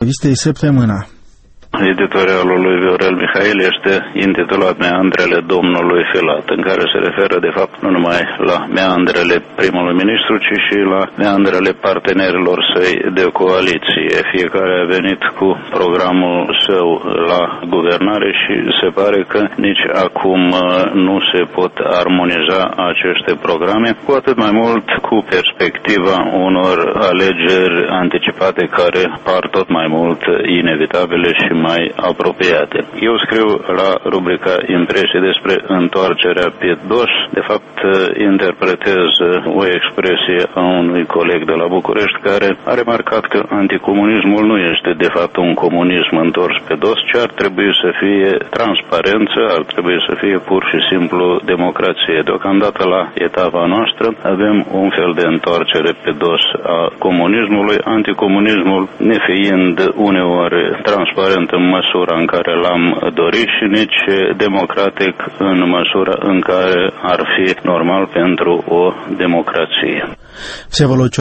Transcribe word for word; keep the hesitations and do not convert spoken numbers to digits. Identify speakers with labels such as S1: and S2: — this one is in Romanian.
S1: revistei Săptămâna.
S2: Editorialul lui Viorel Mihail este intitulat Meandrele domnului Filat, în care se referă de fapt nu numai la meandrele primului ministru, ci și la meandrele partenerilor săi de coaliție. Fiecare a venit cu programul său la guvernare și se pare că nici acum nu se pot armoniza aceste programe, cu atât mai mult cu perspectiva unor alegeri anticipate care par tot mai mult inevitabile și mai apropiate. Eu scriu la rubrica Impresii despre întoarcerea pe dos. De fapt, interpretez o expresie a unui coleg de la București care a remarcat că anticomunismul nu este de fapt un comunism întors pe dos, ci ar trebui să fie transparență, ar trebui să fie pur și simplu democrație. Deocamdată la etapa noastră avem un fel de întoarcere pe dos a comunismului, anticomunismul nefiind uneori transparent în măsura în care l-am dorit și nici democratic în măsura în care ar fi normal pentru o democrație.